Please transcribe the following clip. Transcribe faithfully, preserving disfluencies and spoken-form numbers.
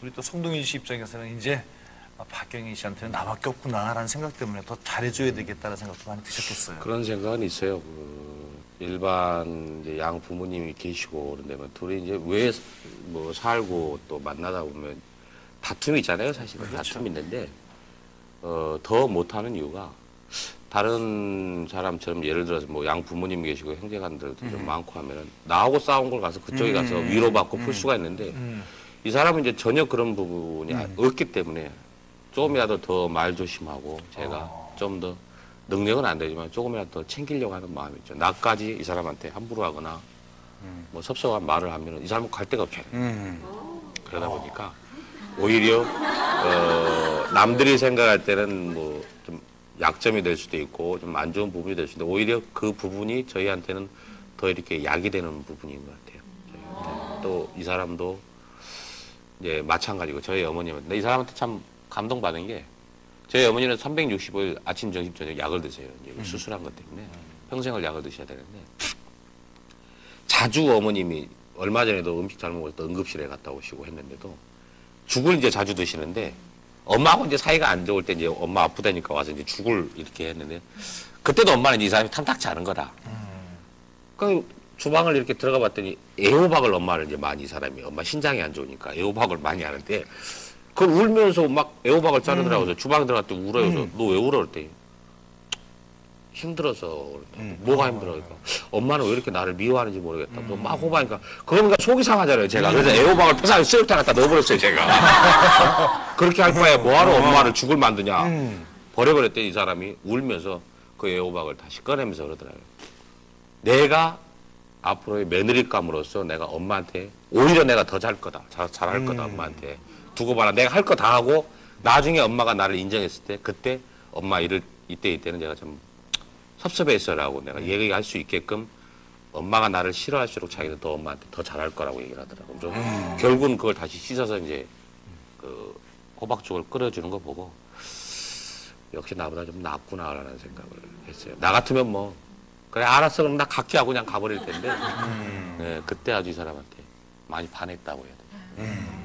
우리 또 송동인 씨 입장에서는 이제 박경희 씨한테는 나밖에 없구나라는 생각 때문에 더 잘해줘야 되겠다는 생각도 많이 드셨겠어요. 그런 생각은 있어요. 그 일반 이제 양 부모님이 계시고 그런데 둘이 이제 왜 뭐 살고 또 만나다 보면 다툼이 있잖아요. 사실은 그렇죠. 다툼이 있는데 어, 더 못하는 이유가 다른 사람처럼 예를 들어서 뭐 양 부모님 계시고 형제간들도 음. 좀 많고 하면은 나하고 싸운 걸 가서 그쪽에 음. 가서 위로받고 음. 풀 수가 있는데 음. 이 사람은 이제 전혀 그런 부분이 음. 없기 때문에 조금이라도 더 말 조심하고 제가 어. 좀 더 능력은 안 되지만 조금이라도 더 챙기려고 하는 마음이 있죠. 나까지 이 사람한테 함부로 하거나 음. 뭐 섭섭한 말을 하면 이 사람은 갈 데가 없잖아요. 음. 그러다 보니까 오히려 어, 남들이 생각할 때는 뭐 좀 약점이 될 수도 있고 좀 안 좋은 부분이 될 수도 있는데 오히려 그 부분이 저희한테는 더 이렇게 약이 되는 부분인 것 같아요. 또 이 사람도 이제 마찬가지고 저희 어머님은 근데 이 사람한테 참 감동받은 게 저희 어머니는 삼백육십오 일 아침, 점심, 저녁 약을 드세요. 이제 음. 수술한 것 때문에 평생을 약을 드셔야 되는데 자주 어머님이 얼마 전에도 음식 잘못 먹어서 응급실에 갔다 오시고 했는데도 죽을 이제 자주 드시는데 엄마하고 이제 사이가 안 좋을 때 이제 엄마 아프다니까 와서 이제 죽을 이렇게 했는데 그때도 엄마는 이 사람이 탐탁치 않은 거다. 음. 그 주방을 이렇게 들어가 봤더니 애호박을 엄마를 이제 많이 이 사람이 엄마 신장이 안 좋으니까 애호박을 많이 하는데 그걸 울면서 막 애호박을 자르더라고요. 음. 주방 들어갔더니 울어요. 음. 너 왜 울어? 그랬더니 힘들어서. 음. 뭐가 힘들어? 그러니까 엄마는 왜 이렇게 나를 미워하는지 모르겠다. 음. 막 호박이니까 그러니까 속이 상하잖아요. 제가. 그래서 애호박을 폐사에 쓰레기통 갖다 넣어버렸어요. 제가. 그렇게 할 바에 뭐하러 엄마를 죽을 만드냐. 음. 버려버렸더니 이 사람이 울면서 그 애호박을 다시 꺼내면서 그러더라고요. 내가 앞으로의 며느리감으로서 내가 엄마한테 오히려 내가 더 잘 거다. 잘, 잘할 거다. 음. 엄마한테. 두고 봐라. 내가 할 거 다 하고 나중에 엄마가 나를 인정했을 때 그때 엄마 이럴 이때 이때는 내가 좀 섭섭해했어라고 내가 음. 얘기할 수 있게끔 엄마가 나를 싫어할수록 자기는 더 엄마한테 더 잘할 거라고 얘기를 하더라고. 좀 음. 결국은 그걸 다시 씻어서 이제 그 호박죽을 끓여주는 거 보고 역시 나보다 좀 낫구나라는 생각을 했어요. 나 같으면 뭐 그래 알았어 그럼 나 갈게 하고 그냥 가버릴 텐데 음. 네, 그때 아주 이 사람한테 많이 반했다고 해야 돼요. 음.